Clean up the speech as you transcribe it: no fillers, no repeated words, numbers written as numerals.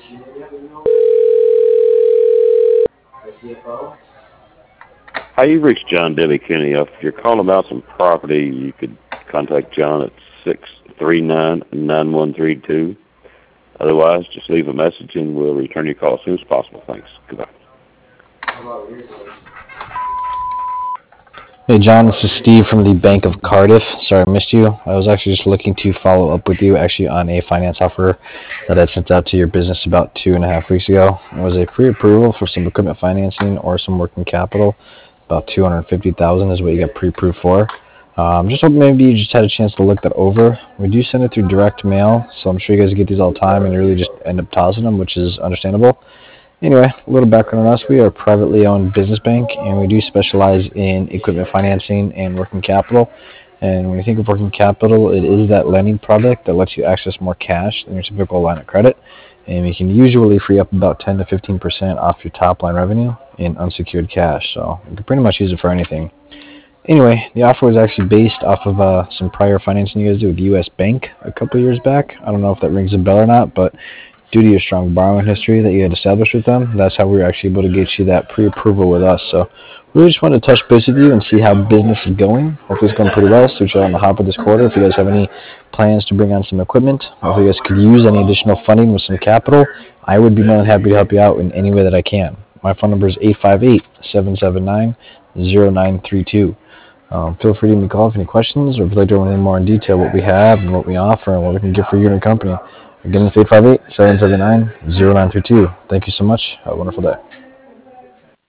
Hi, you've reached John Debbie Kenny. If you're calling about some property, you could contact John at 639-9132. Otherwise, just leave a message and we'll return your call as soon as possible. Thanks. Goodbye. Hey John, this is Steve from the Bank of Cardiff. Sorry I missed you. I was actually just looking to follow up with you actually on a finance offer that I sent out to your business about 2.5 weeks ago. It was a pre-approval for some equipment financing or some working capital. About $250,000 is what you got pre-approved for. Just hoping maybe you just had a chance to look that over. We do send it through direct mail, so I'm sure you guys get these all the time and you really just end up tossing them, which is understandable. Anyway, a little background on us. We are a privately owned business bank, and we do specialize in equipment financing and working capital. And when you think of working capital, it is that lending product that lets you access more cash than your typical line of credit. And you can usually free up about 10 to 15% off your top line revenue in unsecured cash. So you can pretty much use it for anything. Anyway, the offer was actually based off of some prior financing you guys did with U.S. Bank a couple years back. I don't know if that rings a bell or not, but due to your strong borrowing history that you had established with them, that's how we were actually able to get you that pre-approval with us. So we just wanted to touch base with you and see how business is going. Hopefully it's going pretty well. So you're on the hop of this quarter. If you guys have any plans to bring on some equipment, or if you guys could use any additional funding with some capital, I would be more than happy to help you out in any way that I can. My phone number is 858-779-0932. Feel free to give me a call if you have any questions, or if you'd like to learn more in detail what we have and what we offer and what we can get for you and your company. Again, it's 858-779-0932. Thank you so much. Have a wonderful day.